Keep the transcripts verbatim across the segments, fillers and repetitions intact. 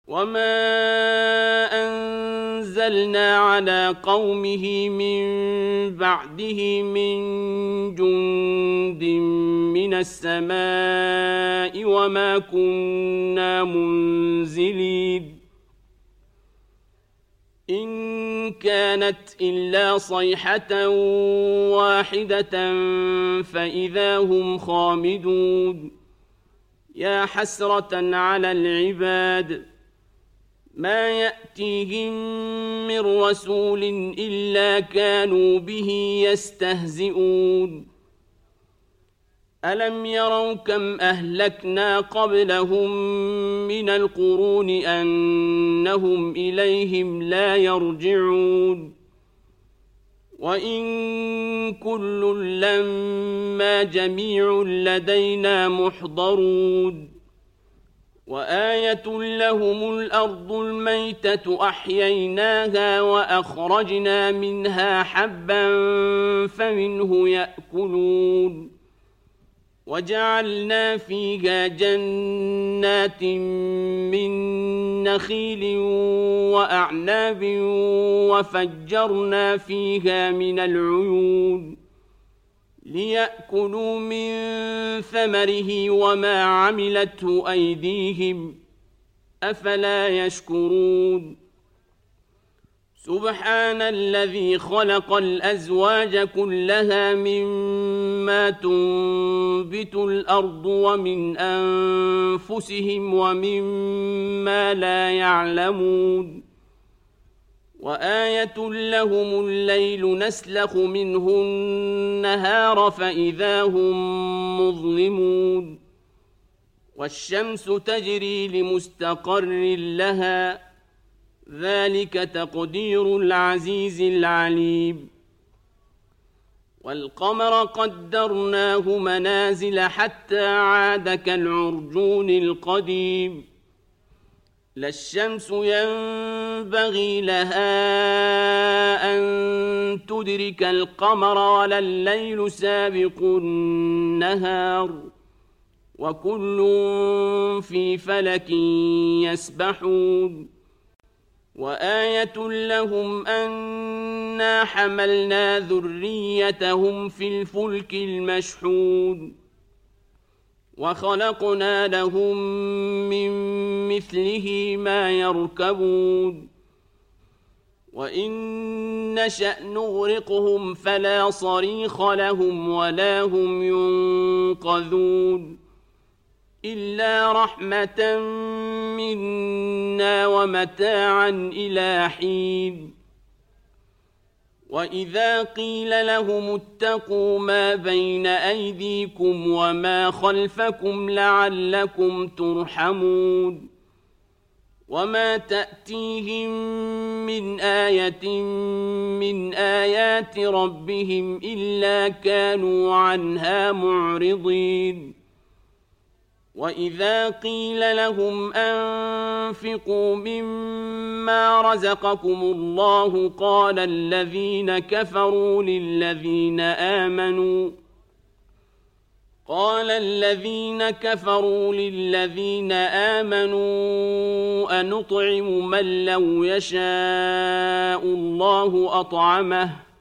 وما أنزلنا على قومه من بعده من جند من السماء وما كنا منزلين إن كانت إلا صيحة واحدة فإذا هم خامدون يا حسرة على العباد ما يأتيهم من رسول إلا كانوا به يستهزئون ألم يروا كم أهلكنا قبلهم من القرون أنهم إليهم لا يرجعون وإن كل لما جميع لدينا محضرون وآية لهم الأرض الميتة أحييناها وأخرجنا منها حبا فمنه يأكلون وجعلنا فيها جنات من نخيل وأعناب وفجرنا فيها من العيون ليأكلوا من ثمره وما عملته أيديهم أفلا يشكرون سبحان الذي خلق الأزواج كلها مما تنبت الأرض ومن أنفسهم ومما لا يعلمون وآية لهم الليل نسلخ منه النهار فإذا هم مظلمون والشمس تجري لمستقر لها ذلك تقدير العزيز العليم والقمر قدرناه منازل حتى عاد كالعرجون القديم لا الشمس ينبغي لها أن تدرك القمر ولا الليل سابق النهار وكل في فلك يسبحون وآية لهم أنا حملنا ذريتهم في الفلك المشحون وخلقنا لهم من مثله ما يركبون وإن نشأ نغرقهم فلا صريخ لهم ولا هم ينقذون إلا رحمة منا ومتاعا إلى حين وإذا قيل لهم اتقوا ما بين أيديكم وما خلفكم لعلكم ترحمون وما تأتيهم من آية من آيات ربهم إلا كانوا عنها معرضين وإذا قيل لهم أنفقوا مما رزقكم الله قال الذين كفروا للذين آمنوا قال الذين كفروا للذين آمنوا أنطعم من لو يشاء الله أطعمه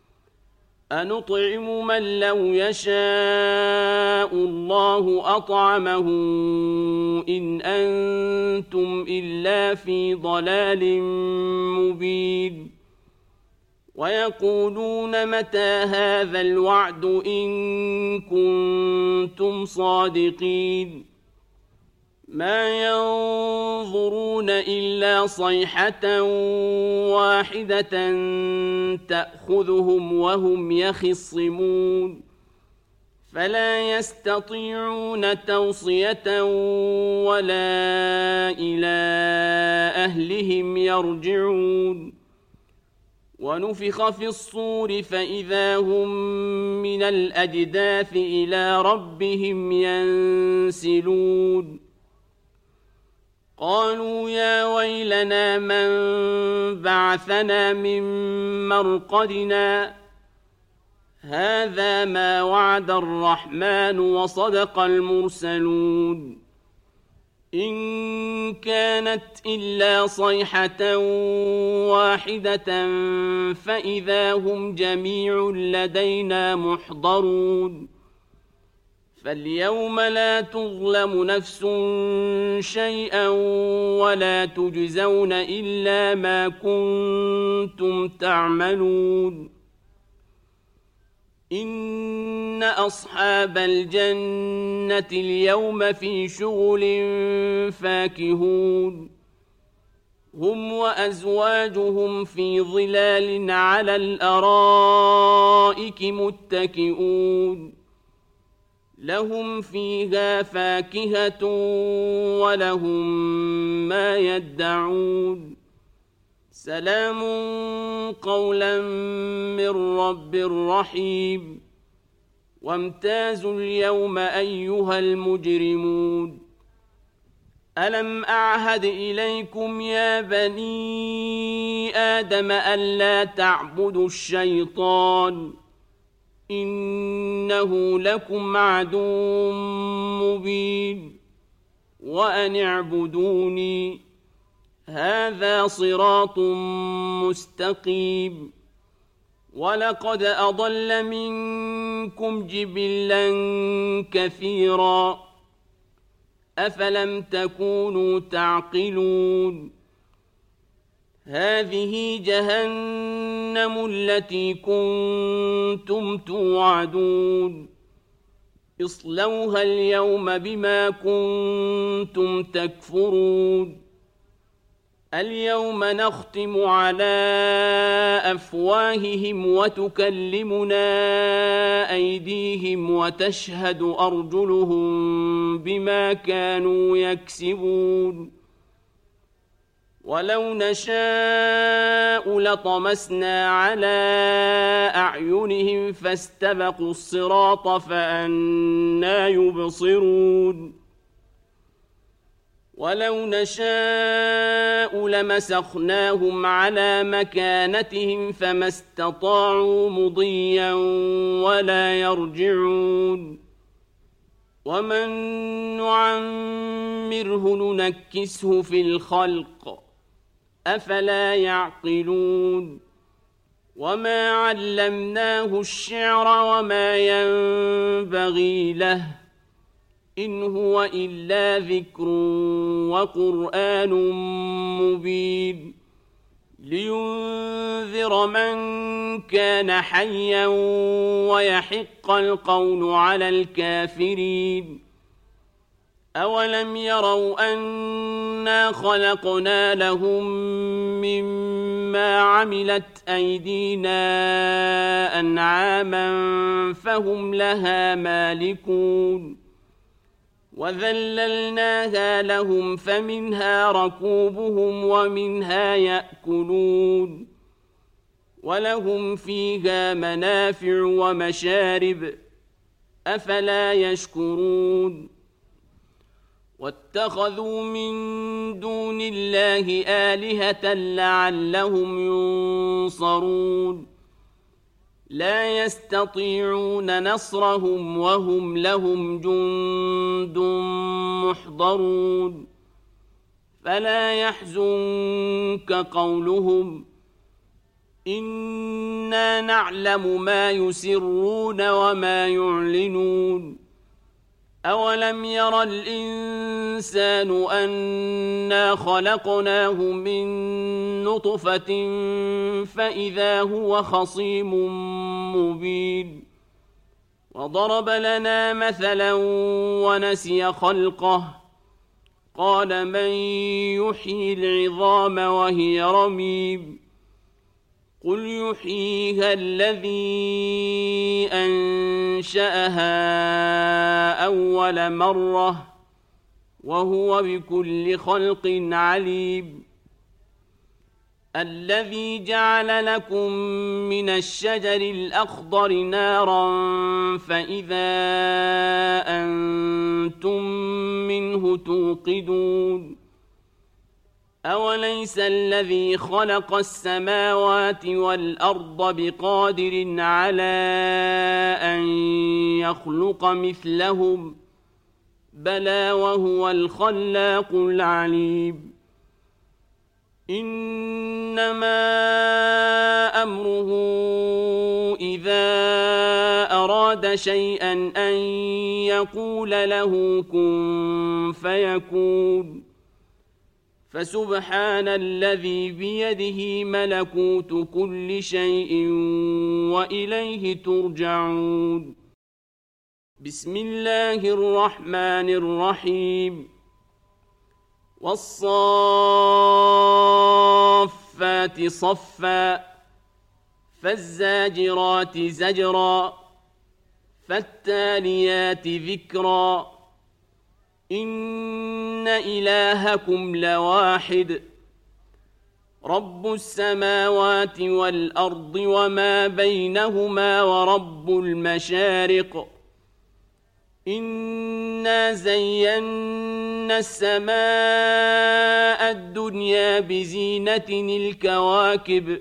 أنطعم من لو يشاء الله أطعمه إن أنتم إلا في ضلال مبين ويقولون متى هذا الوعد إن كنتم صادقين ما ينظرون إلا صيحة واحدة تأخذهم وهم يخصمون فلا يستطيعون توصية ولا إلى أهلهم يرجعون ونفخ في الصور فإذا هم من الأجداث إلى ربهم ينسلون قالوا يا ويلنا من بعثنا من مرقدنا هذا ما وعد الرحمن وصدق المرسلون إن كانت إلا صيحة واحدة فإذا هم جميع لدينا محضرون فاليوم لا تظلم نفس شيئا ولا تجزون إلا ما كنتم تعملون إن أصحاب الجنة اليوم في شغل فاكهون هم وأزواجهم في ظلال على الأرائك متكئون لهم فيها فاكهة ولهم ما يدعون سلام قولا من رب رحيم وامتازوا اليوم أيها المجرمون ألم أعهد إليكم يا بني آدم ألا تعبدوا الشيطان إنه لكم عدو مبين وأن اعبدوني هذا صراط مستقيم ولقد أضل منكم جبلا كثيرا أفلم تكونوا تعقلون هذه جهنم التي كنتم توعدون اصلوها اليوم بما كنتم تكفرون اليوم نختم على أفواههم وتكلمنا أيديهم وتشهد أرجلهم بما كانوا يكسبون ولو نشاء لطمسنا على أعينهم فاستبقوا الصراط فأنى يبصرون ولو نشاء لمسخناهم على مكانتهم فما استطاعوا مضيا ولا يرجعون ومن نعمره ننكسه في الخلق أفلا يعقلون وما علمناه الشعر وما ينبغي له إن هو إلا ذكر وقرآن مبين لينذر من كان حيا ويحق القول على الكافرين أولم يروا أنا خلقنا لهم مما عملت أيدينا أنعاما فهم لها مالكون وذللناها لهم فمنها ركوبهم ومنها يأكلون ولهم فيها منافع ومشارب أفلا يشكرون واتخذوا من دون الله آلهة لعلهم ينصرون لا يستطيعون نصرهم وهم لهم جند محضرون فلا يحزنك قولهم إنا نعلم ما يسرون وما يعلنون أولم ير الإنسان أنا خلقناه من نطفة فإذا هو خصيم مبين وضرب لنا مثلا ونسي خلقه قال من يحيي العظام وهي رميم قل يحييها الذي أنشأها أول مرة وهو بكل خلق عليم الذي جعل لكم من الشجر الأخضر نارا فإذا أنتم منه توقدون أوليس الذي خلق السماوات والأرض بقادر على أن يخلق مثلهم بلى وهو الخلاق العليم إنما أمره إذا أراد شيئا أن يقول له كن فيكون فسبحان الذي بيده ملكوت كل شيء وإليه ترجعون بسم الله الرحمن الرحيم والصافات صفا فالزاجرات زجرا فالتاليات ذكرا إن إلهكم لواحد رب السماوات والأرض وما بينهما ورب المشارق إنا زينا السماء الدنيا بزينة الكواكب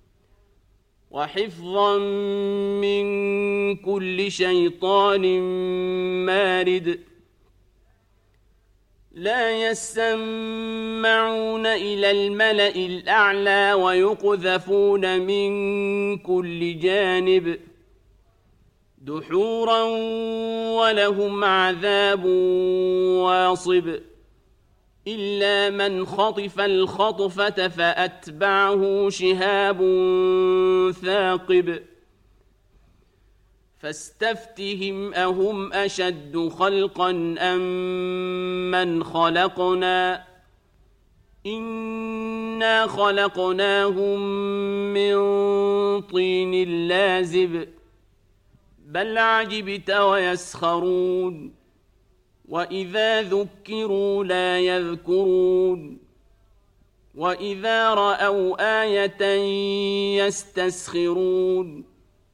وحفظا من كل شيطان مارد لا يسمعون إلى الملأ الأعلى ويقذفون من كل جانب دحورا ولهم عذاب واصب إلا من خطف الخطفة فأتبعه شهاب ثاقب فاستفتهم أهم أشد خلقا أم من خلقنا إنا خلقناهم من طين لازب بل عجبت ويسخرون وإذا ذكروا لا يذكرون وإذا رأوا آية يستسخرون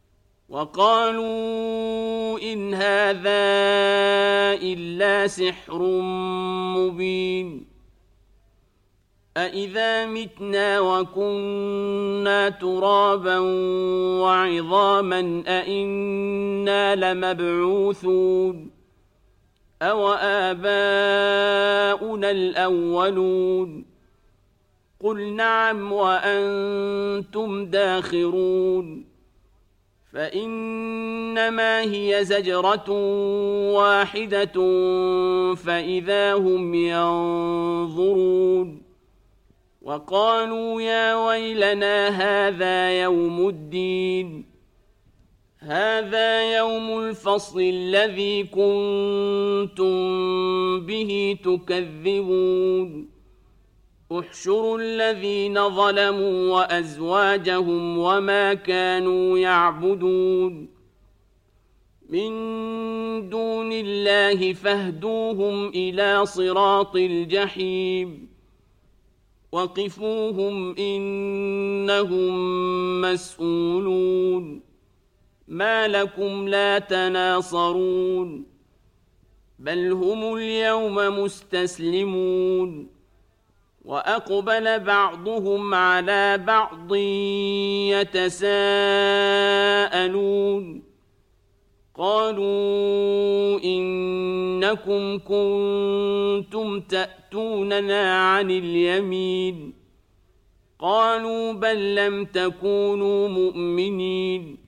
وقالوا إن هذا إلا سحر مبين أإذا متنا وكنا ترابا وعظاما أإنا لمبعوثون أو آباؤنا الأولون قل نعم وأنتم داخرون فإنما هي زجرة واحدة فإذا هم ينظرون وقالوا يا ويلنا هذا يوم الدين هذا يوم الفصل الذي كنتم به تكذبون احشروا الذين ظلموا وأزواجهم وما كانوا يعبدون من دون الله فاهدوهم إلى صراط الجحيم وقفوهم إنهم مسؤولون ما لكم لا تناصرون بل هم اليوم مستسلمون وأقبل بعضهم على بعض يتساءلون قالوا إنكم كنتم تأتوننا عن اليمين قالوا بل لم تكونوا مؤمنين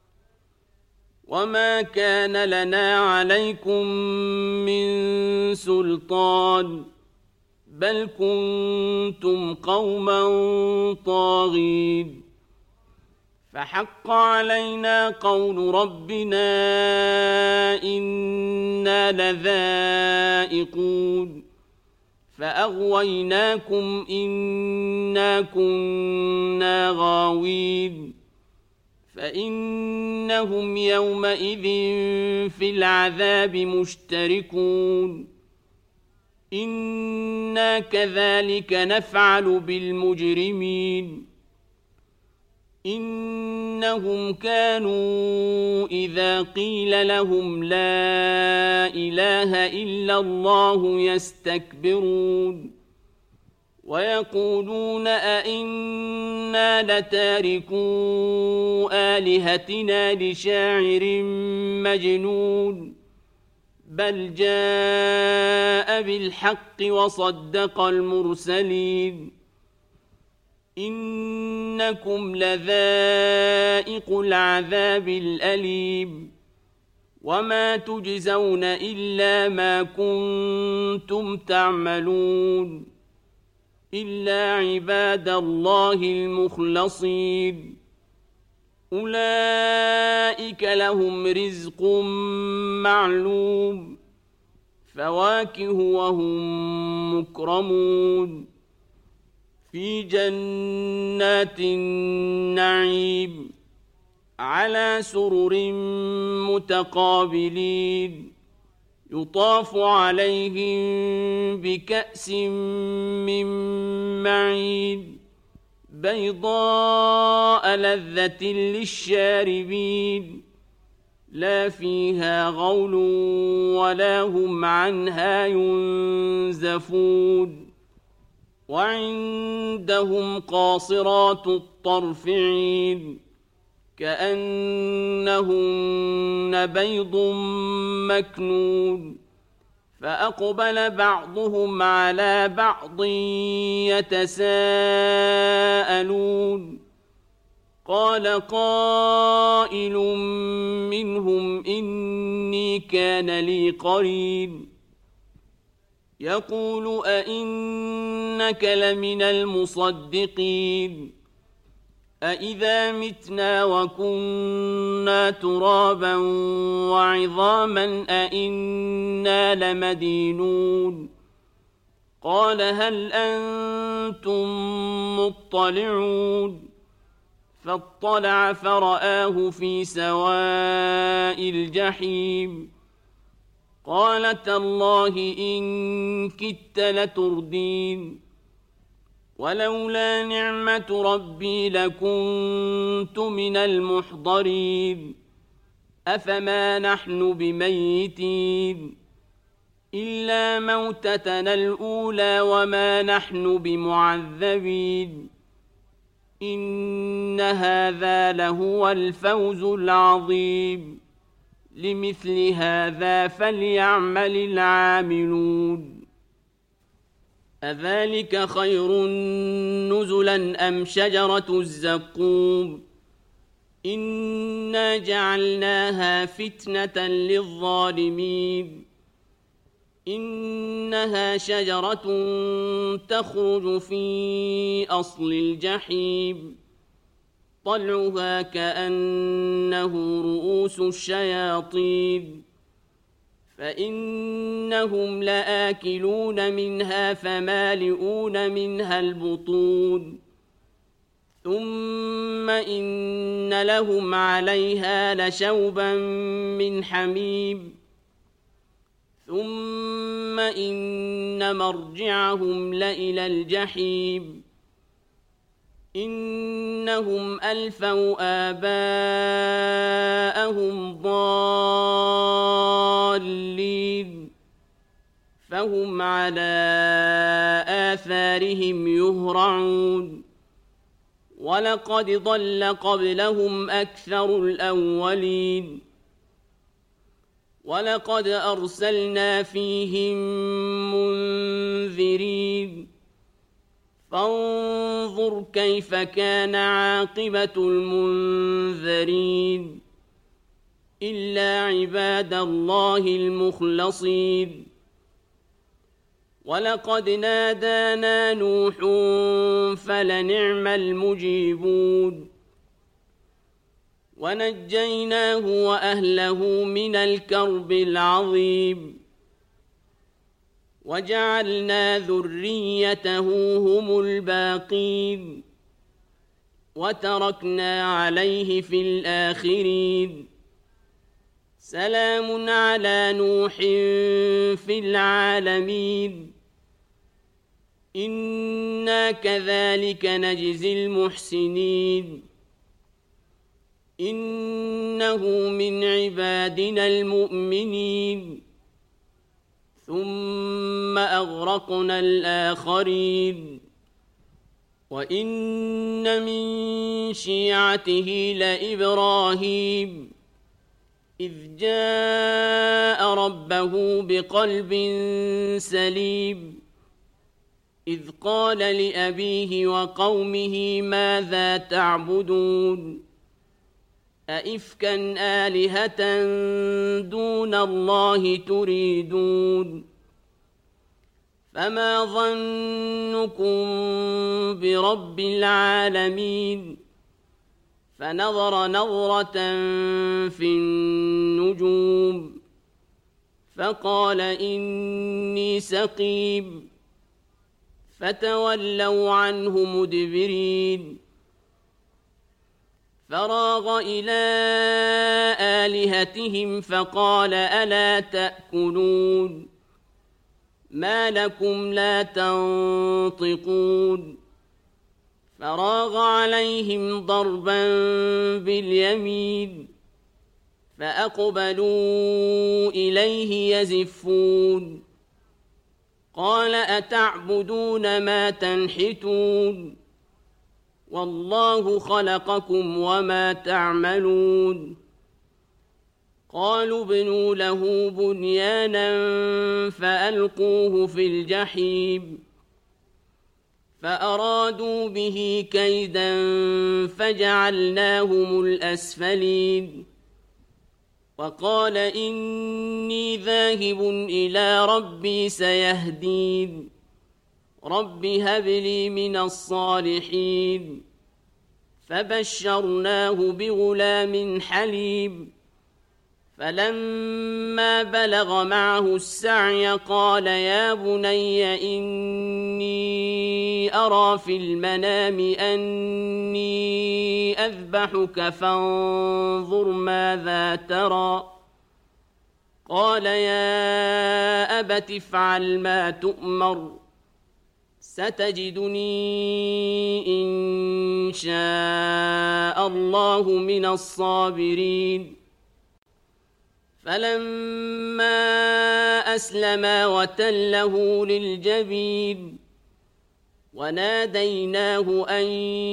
وما كان لنا عليكم من سلطان بل كنتم قوما طاغين فحق علينا قول ربنا إنا لذائقون فأغويناكم إنا كنا غاوين فإنهم يومئذ في العذاب مشتركون إنا كذلك نفعل بالمجرمين إنهم كانوا إذا قيل لهم لا إله إلا الله يستكبرون ويقولون أئنا لتاركو آلهتنا لشاعر مجنون بل جاء بالحق وصدق المرسلين إنكم لذائق العذاب الأليم وما تجزون إلا ما كنتم تعملون إلا عباد الله المخلصين أولئك لهم رزق معلوم فواكه وهم مكرمون في جنات النعيم على سرر متقابلين يطاف عليهم بكأس من معين بيضاء لذة للشاربين لا فيها غول ولا هم عنها ينزفون وعندهم قاصرات الطرف عين كأنهن بيض مكنون فأقبل بعضهم على بعض يتساءلون قال قائل منهم إني كان لي قرين يقول أئنك لمن المصدقين أإذا متنا وكنا ترابا وعظاما أإنا لمدينون قال هل أنتم مطلعون فاطلع فرآه في سواء الجحيم قال تالله إن كدت لتردين ولولا نعمة ربي لكنت من المحضرين أفما نحن بميتين إلا موتتنا الأولى وما نحن بمعذبين إن هذا لهو الفوز العظيم لمثل هذا فليعمل العاملون أذلك خير نزلا أم شجرة الزقوم إنا جعلناها فتنة للظالمين إنها شجرة تخرج في أصل الجحيم طلعها كأنه رؤوس الشياطين فإنهم لآكلون منها فمالئون منها البطون ثم إن لهم عليها لشوبا من حميم ثم إن مرجعهم لإلى الجحيم إنهم ألفوا آباءهم ضالين فهم على آثارهم يهرعون ولقد ضل قبلهم أكثر الأولين ولقد أرسلنا فيهم منذرين فانظر كيف كان عاقبة المنذرين إلا عباد الله المخلصين ولقد نادانا نوح فلنعم المجيبون ونجيناه وأهله من الكرب العظيم وجعلنا ذريته هم الباقين وتركنا عليه في الآخرين سلام على نوح في العالمين إنا كذلك نجزي المحسنين إنه من عبادنا المؤمنين ثم أغرقنا الآخرين وإن من شيعته لإبراهيم إذ جاء ربه بقلب سليم إذ قال لأبيه وقومه ماذا تعبدون أئفكا آلهة دون الله تريدون فما ظنكم برب العالمين فنظر نظرة في النجوم فقال إني سقيم فتولوا عنه مدبرين فراغ إلى آلهتهم فقال ألا تأكلون ما لكم لا تنطقون فراغ عليهم ضربا باليمين فأقبلوا إليه يزفون قال أتعبدون ما تنحتون والله خلقكم وما تعملون قالوا ابنوا له بنيانا فألقوه في الجحيم فأرادوا به كيدا فجعلناهم الأسفلين وقال إني ذاهب إلى ربي سيهدين رب هب لي من الصالحين فبشرناه بغلام حليم فلما بلغ معه السعي قال يا بني إني أرى في المنام أني أذبحك فانظر ماذا ترى قال يا أبت افعل ما تؤمر ستجدني إن شاء الله من الصابرين فلما أسلما وتله للجبين وناديناه أن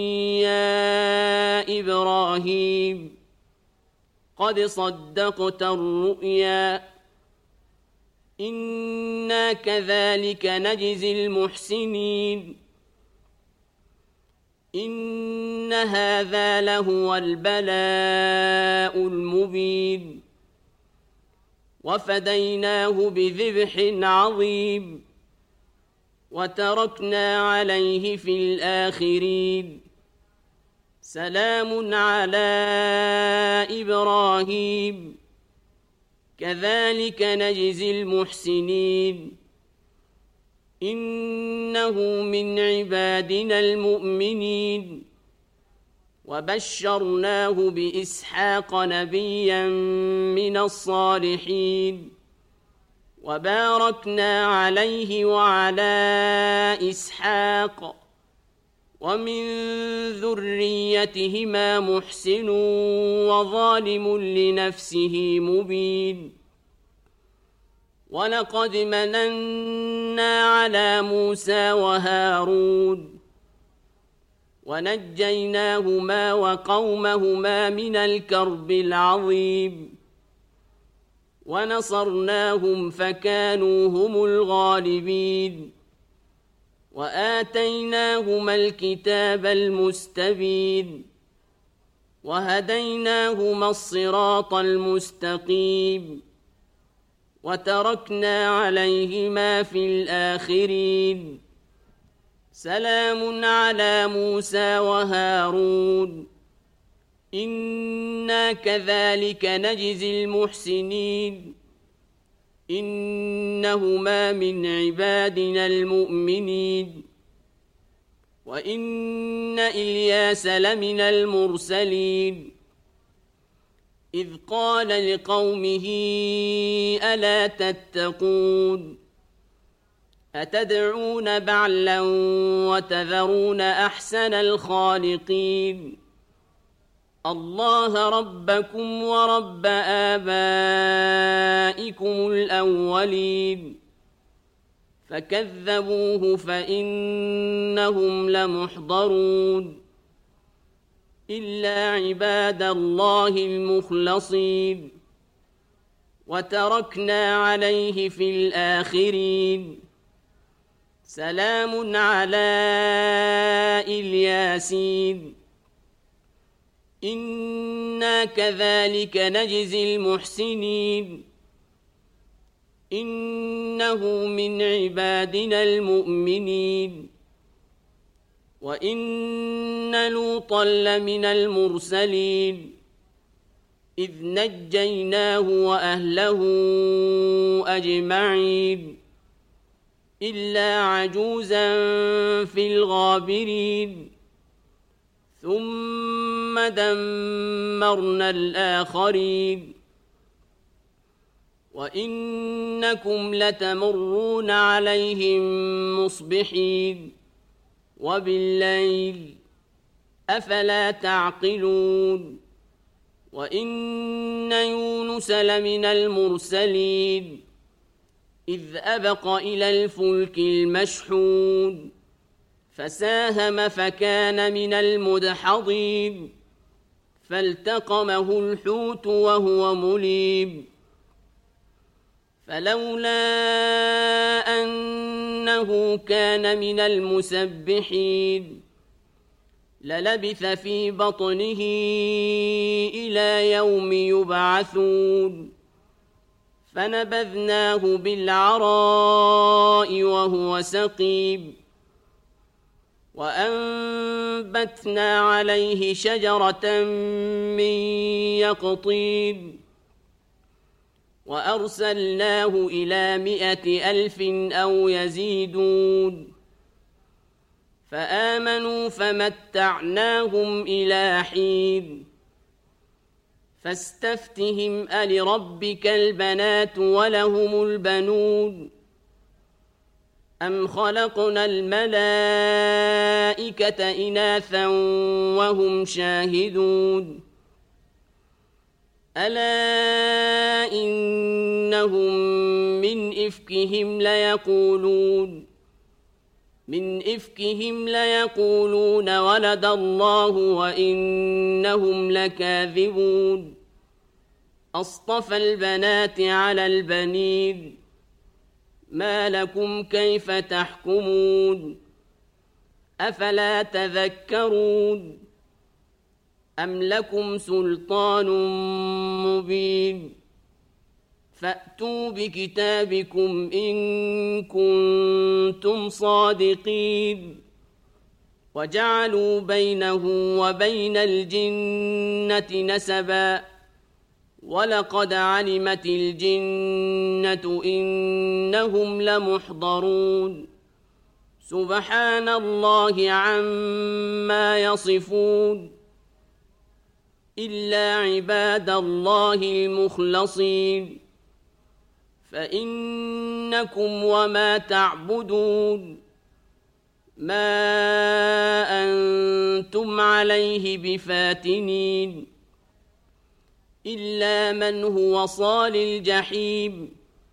يا إبراهيم قد صدقت الرؤيا إنا كذلك نجزي المحسنين إن هذا لهو البلاء المبين وفديناه بذبح عظيم وتركنا عليه في الآخرين سلام على إبراهيم كذلك نجزي المحسنين إنه من عبادنا المؤمنين وبشرناه بإسحاق نبيا من الصالحين وباركنا عليه وعلى إسحاق ومن ذريتهما محسن وظالم لنفسه مبين ولقد مننا على موسى وهارون ونجيناهما وقومهما من الكرب العظيم ونصرناهم فكانوا هم الغالبين وآتيناهما الكتاب المستبين وهديناهما الصراط المستقيم وتركنا عليهما في الآخرين سلام على موسى وهارون إنا كذلك نجزي المحسنين إنهما من عبادنا المؤمنين وإن إلياس لمن المرسلين إذ قال لقومه ألا تتقون أتدعون بعلا وتذرون أحسن الخالقين الله ربكم ورب آبائكم الأولين فكذبوه فإنهم لمحضرون إلا عباد الله المخلصين وتركنا عليه في الآخرين سلام على الياسين إنا كذلك نجزي المحسنين إنه من عبادنا المؤمنين وإن لوطا لمن المرسلين إذ نجيناه وأهله أجمعين إلا عجوزا في الغابرين ثم دمرنا الآخرين وإنكم لتمرون عليهم مصبحين وبالليل أفلا تعقلون وإن يونس لمن المرسلين إذ أبق إلى الفلك المشحون فساهم فكان من المدحضين فالتقمه الحوت وهو مليم فلولا أنه كان من المسبحين للبث في بطنه إلى يوم يبعثون فنبذناه بالعراء وهو سقيم وأنبتنا عليه شجرة من يقطين وأرسلناه إلى مائة ألف أو يزيدون فآمنوا فمتعناهم إلى حين فاستفتهم ألربك البنات ولهم البنون أم خلقنا الملائكة إناثا وهم شاهدون ألا إنهم من إفكهم ليقولون من إفكهم ليقولون ولد الله وإنهم لكاذبون أصطفى البنات على البنين ما لكم كيف تحكمون أفلا تذكرون أم لكم سلطان مبين فأتوا بكتابكم إن كنتم صادقين وجعلوا بينه وبين الجنة نسبا ولقد علمت الجنة إنهم لمحضرون سبحان الله عما يصفون إلا عباد الله المخلصين فإنكم وما تعبدون ما أنتم عليه بفاتنين إلا من هو صال الجحيم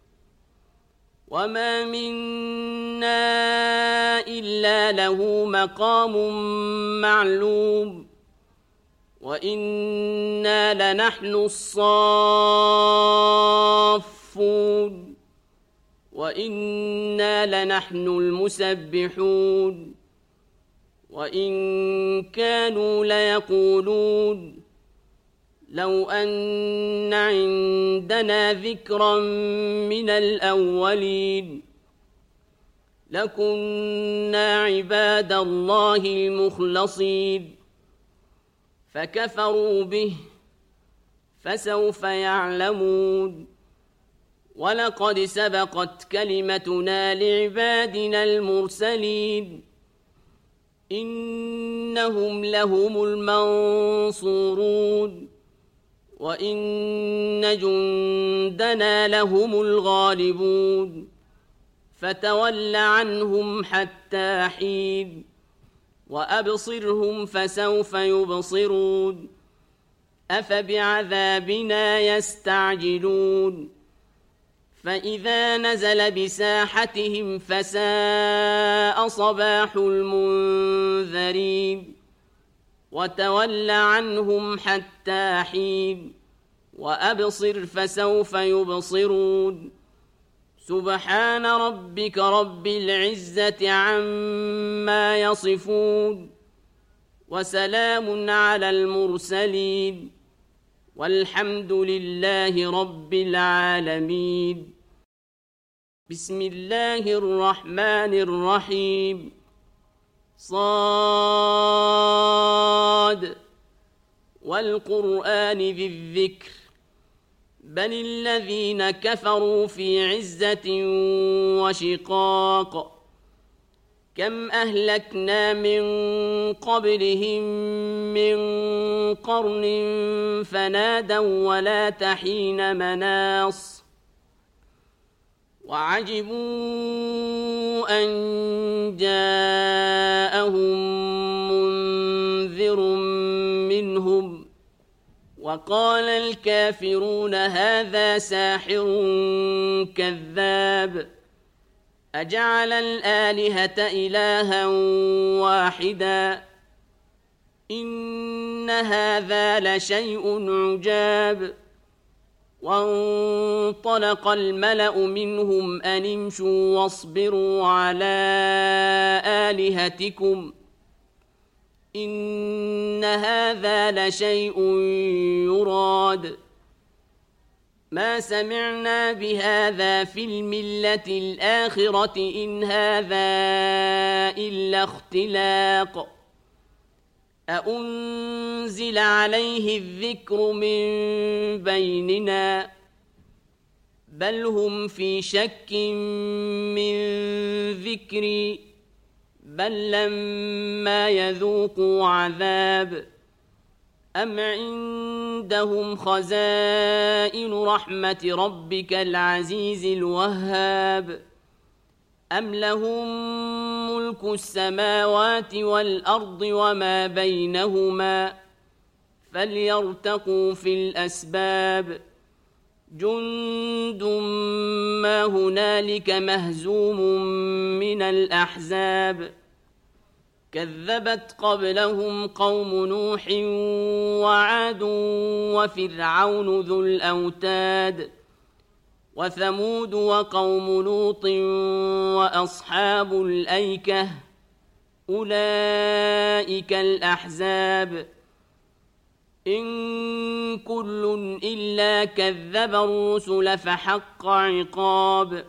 وما منا إلا له مقام معلوم وإنا لنحن الصافون وإنا لنحن المسبحون وإن كانوا ليقولون لو أن عندنا ذكرا من الأولين لكنا عباد الله المخلصين فكفروا به فسوف يعلمون ولقد سبقت كلمتنا لعبادنا المرسلين إنهم لهم المنصورون وإن جندنا لهم الغالبون فتول عنهم حتى حين وأبصرهم فسوف يبصرون أفبعذابنا يستعجلون فإذا نزل بساحتهم فساء صباح المنذرين وتول عنهم حتى حين وأبصر فسوف يبصرون سبحان ربك رب العزة عما يصفون وسلام على المرسلين والحمد لله رب العالمين. بسم الله الرحمن الرحيم. صاد والقرآن ذي الذكر بل الذين كفروا في عزة وشقاق كم أهلكنا من قبلهم من قرن فنادوا ولا تحين مناص وعجبوا أن جاءهم منذر منهم وقال الكافرون هذا ساحر كذاب أجعل الآلهة إلها واحدا إن هذا لشيء عجاب. وانطلق الملأ منهم أن امشوا واصبروا على آلهتكم إن هذا لشيء يراد ما سمعنا بهذا في الملة الآخرة إن هذا إلا اختلاق أأنزل عليه الذكر من بيننا بل هم في شك من ذكري بل لما يذوقوا عذاب أم عندهم خزائن رحمة ربك العزيز الوهاب أم لهم ملك السماوات والأرض وما بينهما فليرتقوا في الأسباب جند ما هنالك مهزوم من الأحزاب كذبت قبلهم قوم نوح وعاد وفرعون ذو الأوتاد وثمود وقوم لوط وأصحاب الأيكة أولئك الأحزاب إن كل إلا كذب الرسل فحق عقاب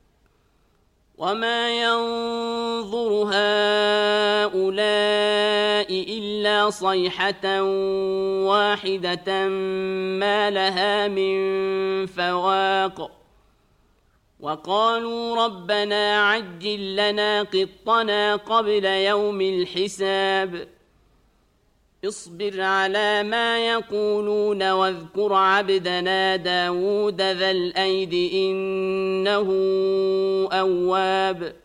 وما ينظر هؤلاء إلا صيحة واحدة ما لها من فواق وقالوا ربنا عجل لنا قطنا قبل يوم الحساب اصبر على ما يقولون واذكر عبدنا داود ذا الأيد إنه أواب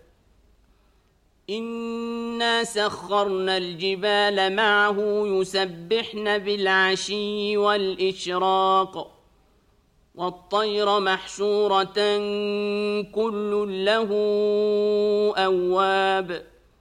إنا سخرنا الجبال معه يسبحن بالعشي والإشراق والطير محشورة كل له أواب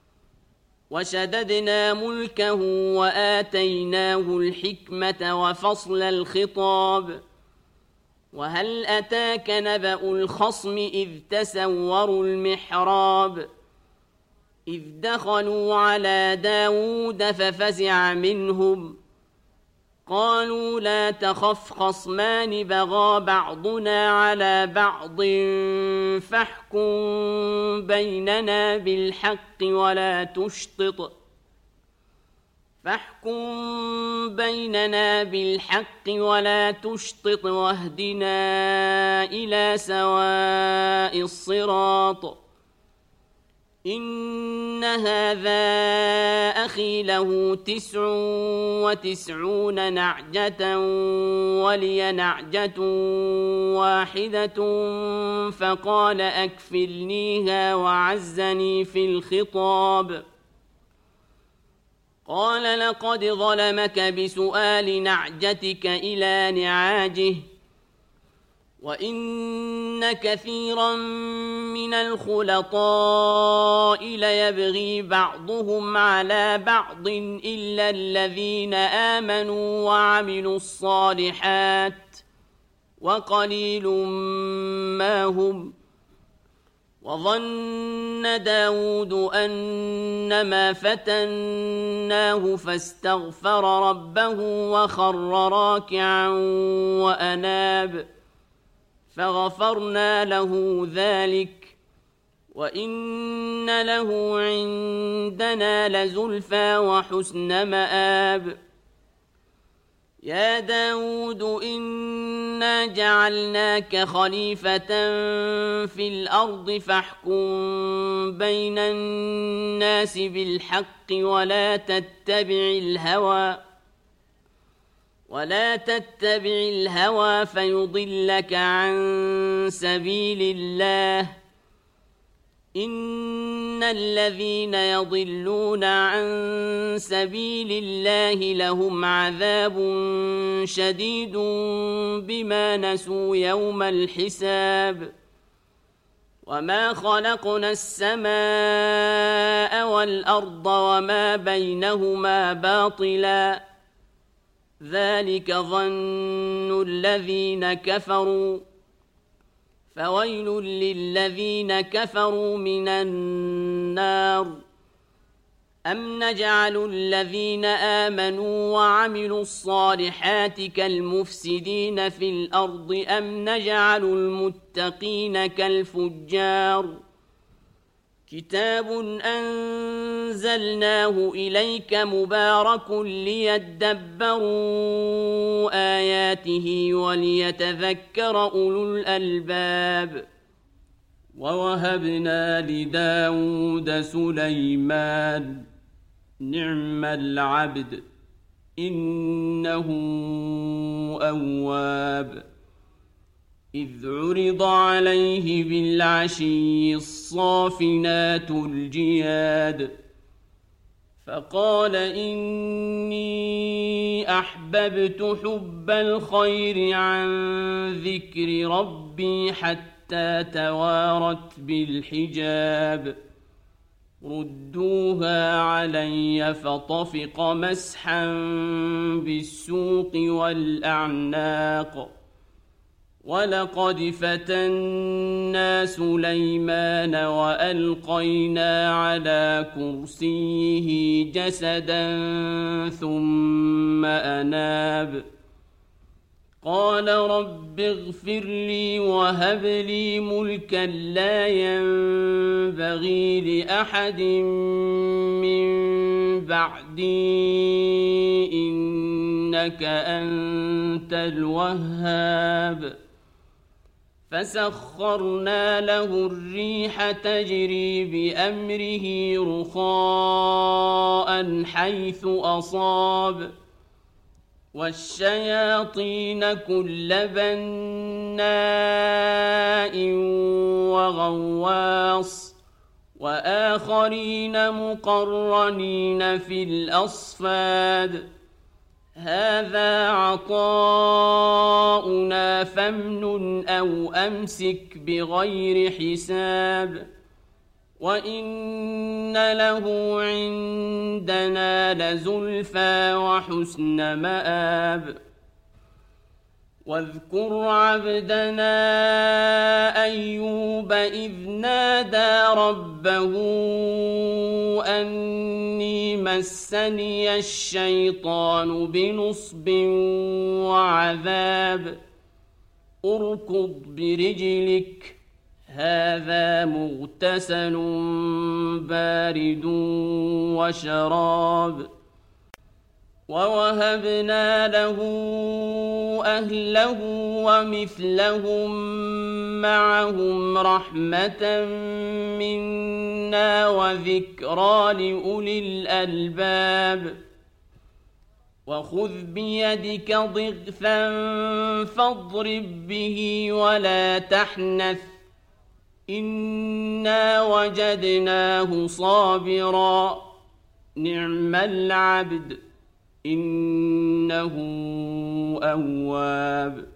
وشددنا ملكه وآتيناه الحكمة وفصل الخطاب وهل أتاك نبأ الخصم إذ تسوروا المحراب إذ دخلوا على داود ففزع منهم قالوا لا تخف خصمان بغى بعضنا على بعض فاحكم بيننا بالحق ولا تشطط فاحكم بيننا بالحق ولا تشطط واهدنا إلى سواء الصراط إن هذا أخي له تسع وتسعون نعجة ولي نعجة واحدة فقال أكفلنيها وعزني في الخطاب قال لقد ظلمك بسؤال نعجتك إلى نعاجه وإن كثيرا من الخلطاء ليبغي بعضهم على بعض إلا الذين آمنوا وعملوا الصالحات وقليل ما هم. وظن داود أنما فتناه فاستغفر ربه وخر راكعا وأناب فغفرنا له ذلك وإن له عندنا لزلفى وحسن مآب. يا داود إنا جعلناك خليفة في الأرض فاحكم بين الناس بالحق ولا تتبع الهوى ولا تتبع الهوى فيضلك عن سبيل الله. إن الذين يضلون عن سبيل الله لهم عذاب شديد بما نسوا يوم الحساب. وما خلقنا السماء والأرض وما بينهما باطلا ذلك ظن الذين كفروا فويل للذين كفروا من النار. أم نجعل الذين آمنوا وعملوا الصالحات كالمفسدين في الأرض أم نجعل المتقين كالفجار. كتاب أنزلناه إليك مبارك ليدبروا آياته وليتذكر أولو الألباب. ووهبنا لداود سليمان نعم العبد إنه أواب. إذ عرض عليه بالعشي الصافنات الجياد فقال إني أحببت حب الخير عن ذكر ربي حتى توارت بالحجاب. ردوها علي فطفق مسحا بالسوق والأعناق. ولقد فتنا سليمان وألقينا على كرسيه جسدا ثم أناب. قال رب اغفر لي وهب لي ملكا لا ينبغي لأحد من بعدي إنك أنت الوهاب. فسخرنا له الريح تجري بأمره رخاء حيث أصاب والشياطين كل بناء وغواص وآخرين مقرنين في الأصفاد. هذا عطاؤنا فامنن أو أمسك بغير حساب. وإن له عندنا لزلفى وحسن مآب. واذكر عبدنا أيوب إذ نادى ربه أني مسني الشيطان بنصب وعذاب. اركض برجلك هذا مغتسل بارد وشراب. ووهبنا له أهله ومثلهم معهم رحمة منا وذكرى لأولي الألباب. وخذ بيدك ضغثا فاضرب به ولا تحنث إنا وجدناه صابرا نعم العبد إنه أواب.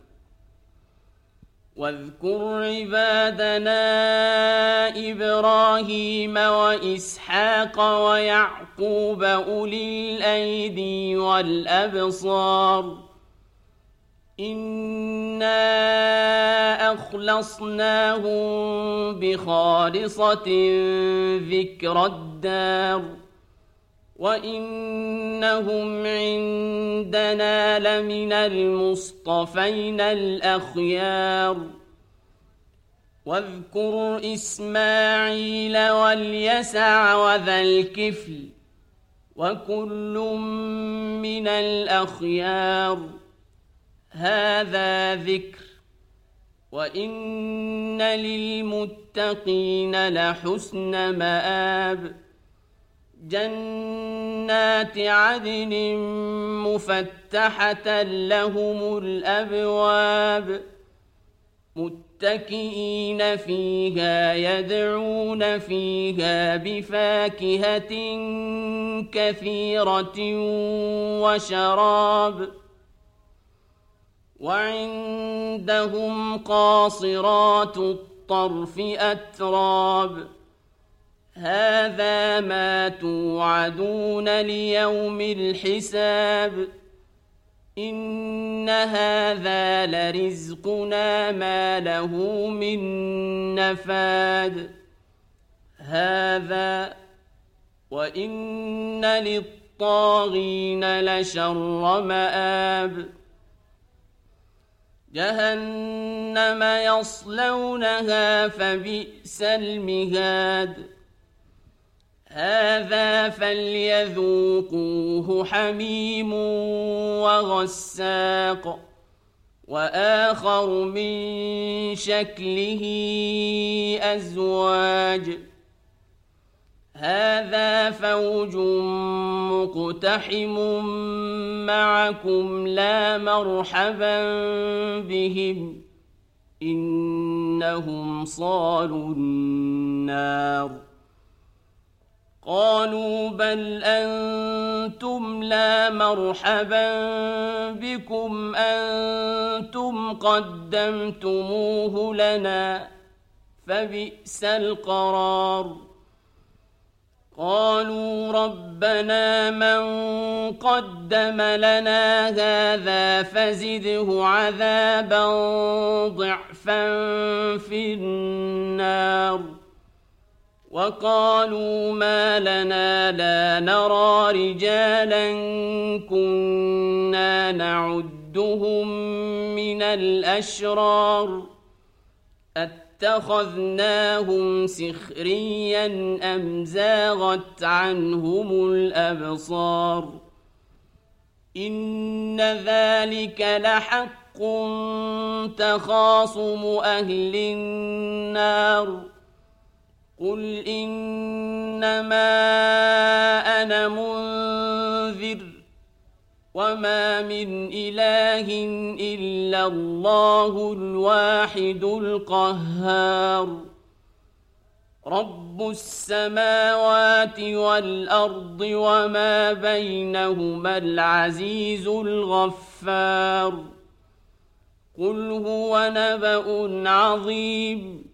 واذكر عبادنا إبراهيم وإسحاق ويعقوب أولي الأيدي والأبصار إنا أخلصناهم بخالصة ذكر الدار وإنهم عندنا لمن المصطفين الأخيار واذكر إسماعيل واليسع وذا الكفل وكل من الأخيار هذا ذكر وإن للمتقين لحسن مآب جنات عدن مفتحة لهم الأبواب متكئين فيها يدعون فيها بفاكهة كثيرة وشراب وعندهم قاصرات الطرف أتراب هذا ما توعدون ليوم الحساب إن هذا لرزقنا ما له من نفاد هذا وإن للطاغين لشر مآب جهنم يصلونها فبئس المهاد هذا فليذوقوه حميم وغساق وآخر من شكله أزواج هذا فوج مقتحم معكم لا مرحبا بهم إنهم صالوا النار قالوا بل أنتم لا مرحبا بكم أنتم قدمتموه لنا فبئس القرار قالوا ربنا من قدم لنا هذا فزده عذابا ضعفا في النار وقالوا ما لنا لا نرى رجالا كنا نعدهم من الأشرار اتخذناهم سخريا أم زاغت عنهم الأبصار إن ذلك لحق تخاصم أهل النار قل إنما أنا منذر وما من إله إلا الله الواحد القهار رب السماوات والأرض وما بينهما العزيز الغفار قل هو نبأ عظيم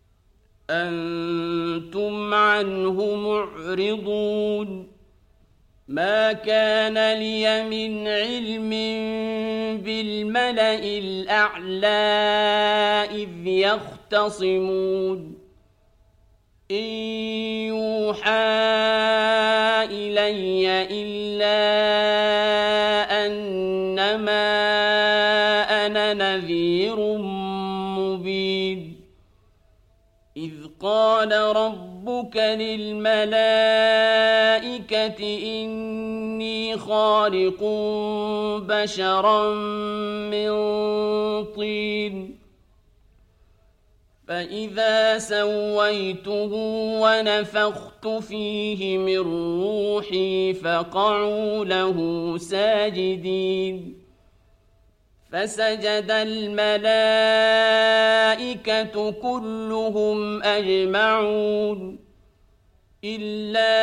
أنتم عنه معرضون ما كان لي من علم بالملأ الأعلى إذ يختصمون إن يوحى إلي إلا أنما أنا نذير مبين إذ قال ربك للملائكة إني خالق بشرا من طين فإذا سويته ونفخت فيه من روحي فقعوا له ساجدين فسجد الملائكة كلهم أجمعون إلا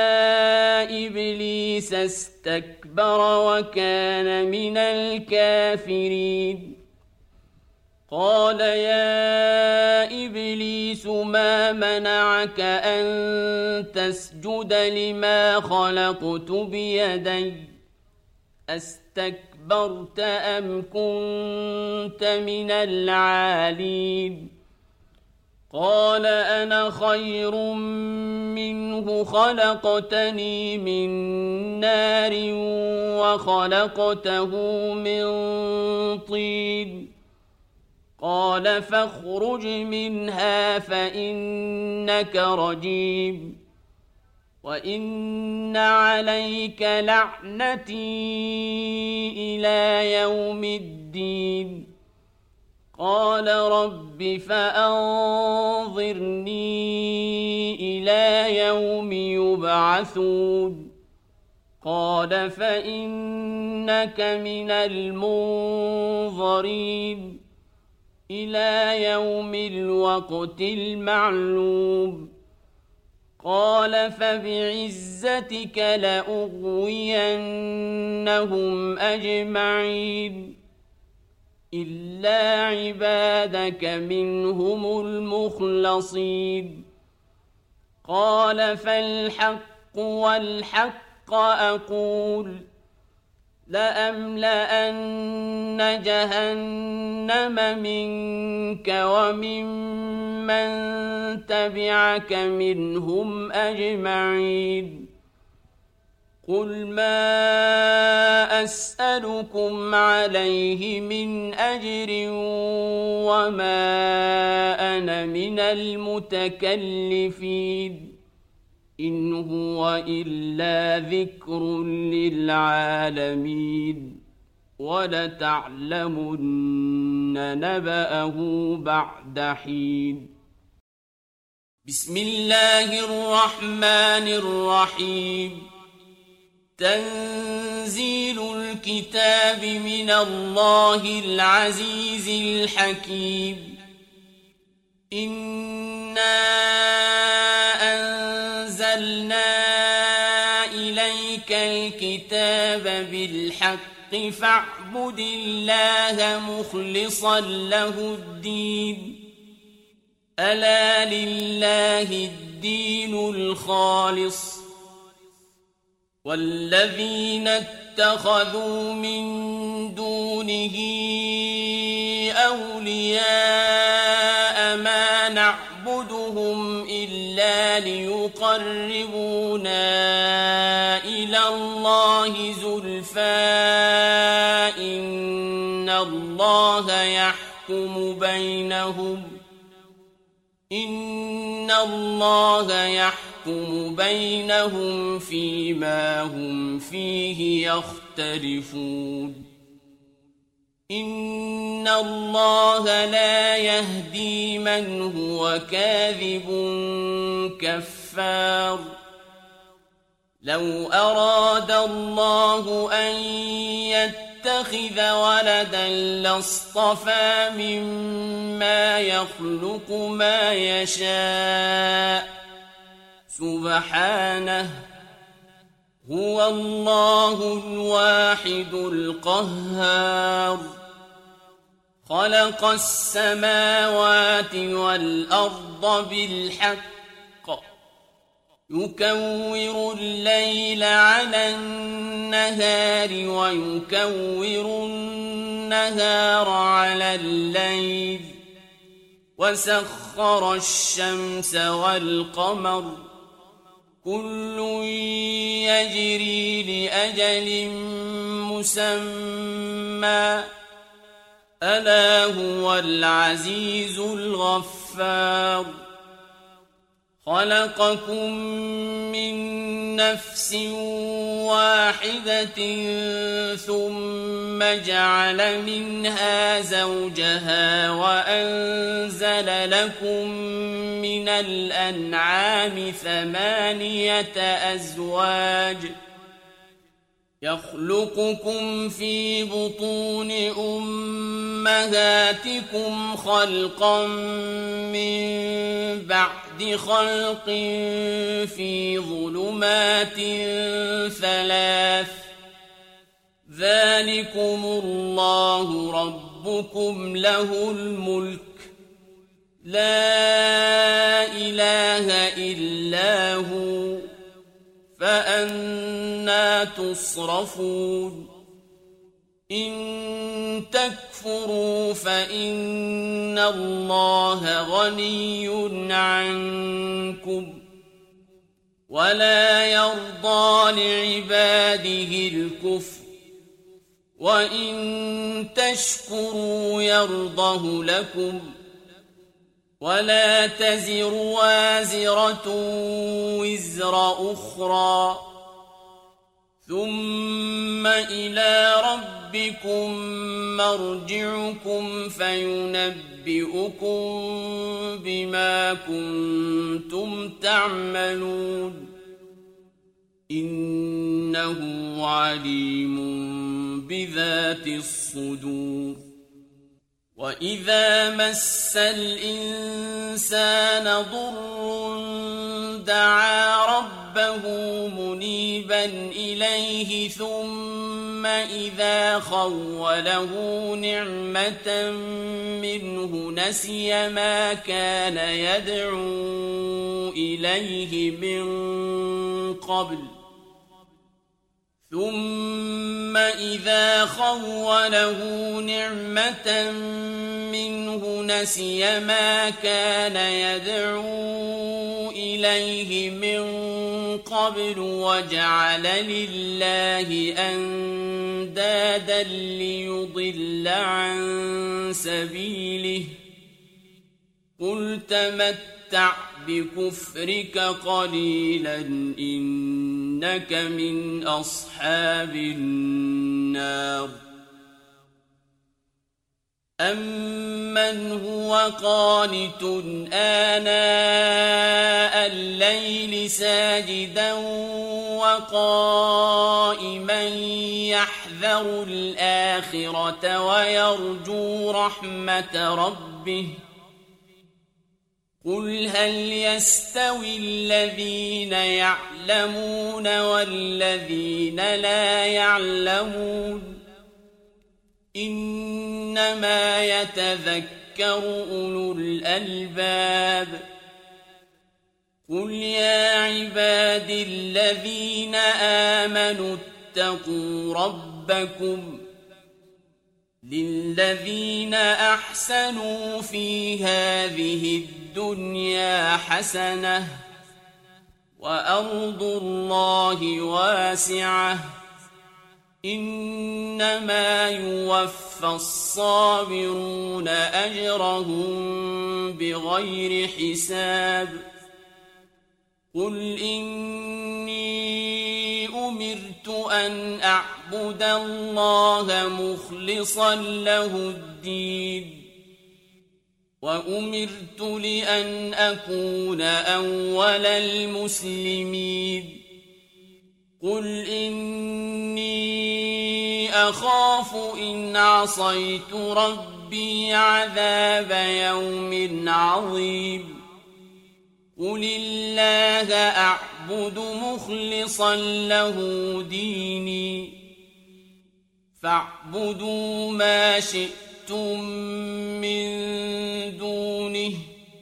إبليس استكبر وكان من الكافرين قال يا إبليس ما منعك أن تسجد لما خلقت بيدي أستكبرت أم كنت من العالين قال أنا خير منه خلقتني من نار وخلقته من طين قال فاخرج منها فإنك رجيم وإن عليك لعنتي إلى يوم الدين قال رب فأنظرني إلى يوم يبعثون قال فإنك من المنظرين إلى يوم الوقت المعلوم قال فبعزتك لأغوينهم أجمعين إلا عبادك منهم المخلصين قال فالحق والحق أقول لأملأن جهنم منك وممن تبعك منهم أجمعين قل ما أسألكم عليه من أجر وما أنا من المتكلفين إن هو إلا ذكر للعالمين ولتعلمن نبأه بعد حين بسم الله الرحمن الرحيم تنزيل الكتاب من الله العزيز الحكيم إنا أنزلنا إليك الكتاب بالحق فاعبد الله مخلصا له الدين ألا لله الدين الخالص والذين اتخذوا من دونه أولياء ما نعبدهم إلا ليقربونا إلى الله زلفى إن الله يحكم بينهم إن الله يحكم بينهم فيما هم فيه يختلفون إن الله لا يهدي من هو كاذب كفار لو أراد الله أن يتخذ ولدا لاصطفى مما يخلق ما يشاء سبحانه هو الله الواحد القهار خلق السماوات والأرض بالحق يكور الليل على النهار ويكور النهار على الليل وسخر الشمس والقمر كل يجري لأجل مسمى ألا هو العزيز الغفار خلقكم من نفس واحدة ثم جعل منها زوجها وأنزل لكم من الأنعام ثمانية أزواج يخلقكم في بطون أمهاتكم خلقا من بعد خلق في ظلمات ثلاث ذلكم الله ربكم له الملك لا إله إلا هو فأنى تصرفون إن تكفروا فإن الله غني عنكم ولا يرضى لعباده الكفر وإن تشكروا يرضه لكم ولا تزر وازرة وزر أخرى ثم إلى ربكم مرجعكم فينبئكم بما كنتم تعملون إنه عليم بذات الصدور وإذا مس الإنسان ضر دعا ربه منيبا إليه ثم إذا خوله نعمة منه نسي ما كان يدعو إليه من قبل ثم إذا خوله نعمة منه نسي ما كان يدعو إليه من قبل وجعل لله أندادا ليضل عن سبيله قل تمتع بكفرك قليلا إنك من أصحاب النار أمن هو قانت آناء الليل ساجدا وقائما يحذر الآخرة ويرجو رحمة ربه قل هل يستوي الذين يعلمون والذين لا يعلمون إنما يتذكر أولو الألباب قل يا عباد الذين آمنوا اتقوا ربكم للذين أحسنوا في هذه الدنيا حسنة وأرض الله واسعة إنما يوفى الصابرون أجرهم بغير حساب قل إني أمرت أن أعبد الله مخلصا له الدين وأمرت لأن أكون أول المسلمين قل إني أخاف إن عصيت ربي عذاب يوم عظيم قل الله أعبد مخلصا له ديني فاعبدوا ما شئتم من دونه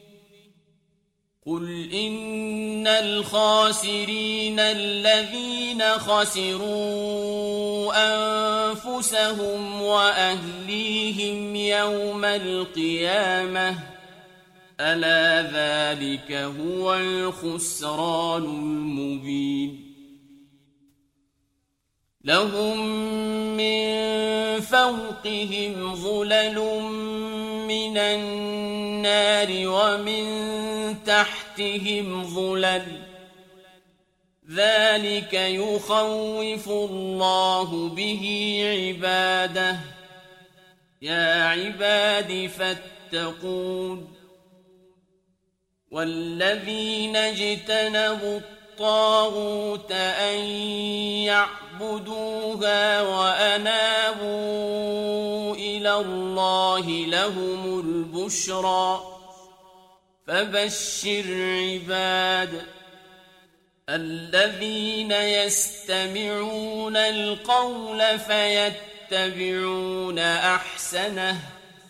قل إن الخاسرين الذين خسروا أنفسهم وأهليهم يوم القيامة ألا ذلك هو الخسران المبين لهم من فوقهم ظلل من النار ومن تحتهم ظلل ذلك يخوف الله به عباده يا عباد فاتقون والذين اجتنبوا الطاغوت أن يعبدوها وأنابوا إلى الله لهم البشرى فبشر عباد الذين يستمعون القول فيتبعون أحسنه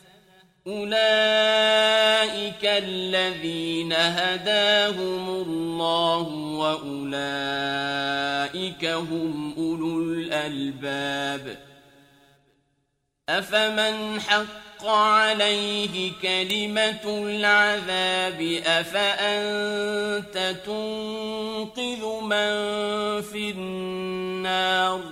أولئك الذين هداهم الله وأولئك هم أولو الألباب أفمن حق عليه كلمة العذاب أفأنت تنقذ من في النار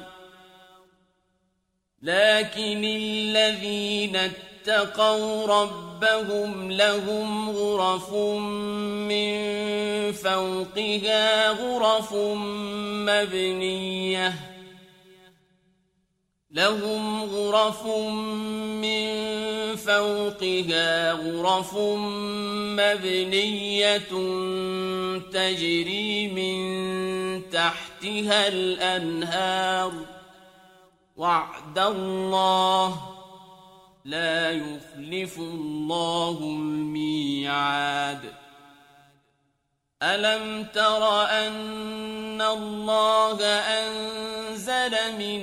لكن الذين اتقوا ربهم لهم غرف من فوقها غرف مبنية لهم غرف من فوقها غرف مبنية تجري من تحتها الأنهار وعد الله لا يخلف الله الميعاد ألم تر أن الله أنزل من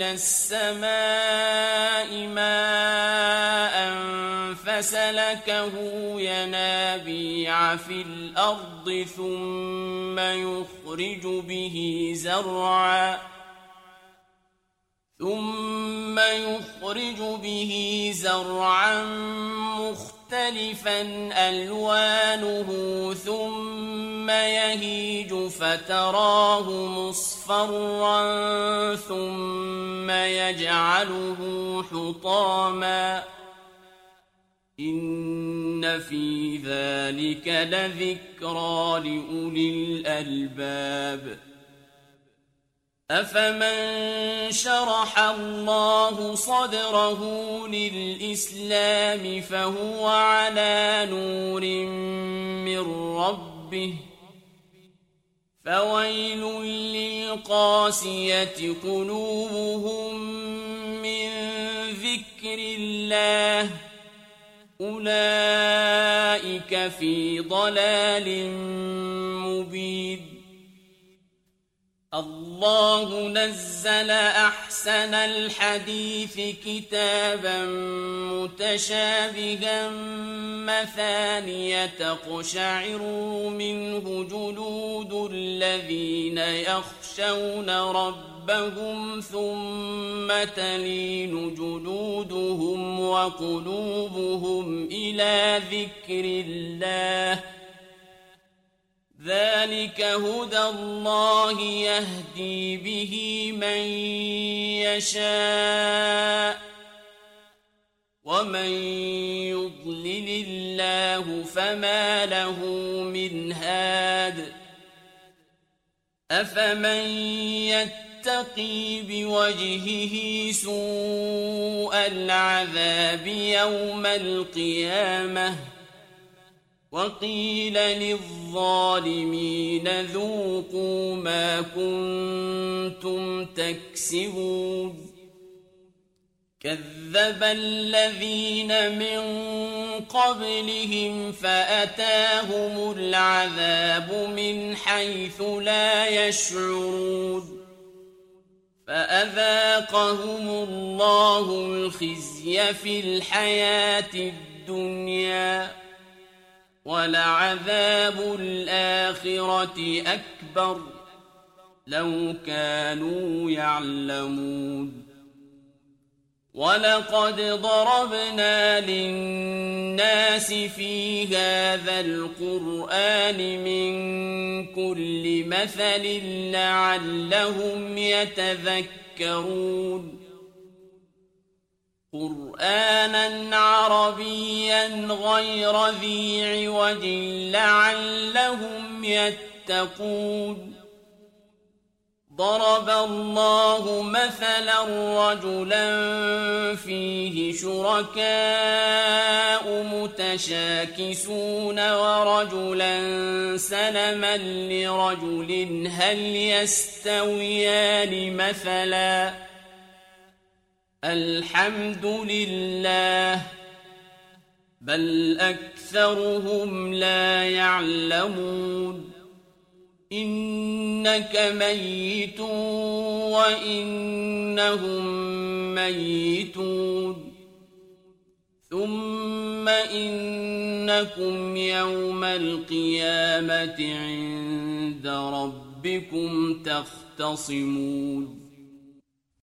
السماء ماء فسلكه ينابيع في الأرض ثم يخرج به زرعا ثم يخرج به زرعا مختلفا ألوانه ثم يهيج فتراه مصفرا ثم يجعله حطاما إن في ذلك لذكرى لأولي الألباب أفمن شرح الله صدره للإسلام فهو على نور من ربه فويل للقاسية قلوبهم من ذكر الله أولئك في ضلال مبين الله نزل أحسن الحديث كتابا متشابها مثانية تقشعر منه جلود الذين يخشون ربهم ثم تلين جلودهم وقلوبهم إلى ذكر الله ذلك هدى الله يهدي به من يشاء ومن يضلل الله فما له من هاد أفمن يتقي بوجهه سوء العذاب يوم القيامة وقيل للظالمين ذوقوا ما كنتم تكسبون كذب الذين من قبلهم فأتاهم العذاب من حيث لا يشعرون فأذاقهم الله الخزي في الحياة الدنيا ولعذاب الآخرة أكبر لو كانوا يعلمون ولقد ضربنا للناس في هذا القرآن من كل مثل لعلهم يتذكرون قرآنا عربيا غير ذي عوج لعلهم يتقون ضرب الله مثلا رجلا فيه شركاء متشاكسون ورجلا سلما لرجل هل يستويان مثلا الحمد لله بل أكثرهم لا يعلمون إنك ميت وإنهم ميتون ثم إنكم يوم القيامة عند ربكم تختصمون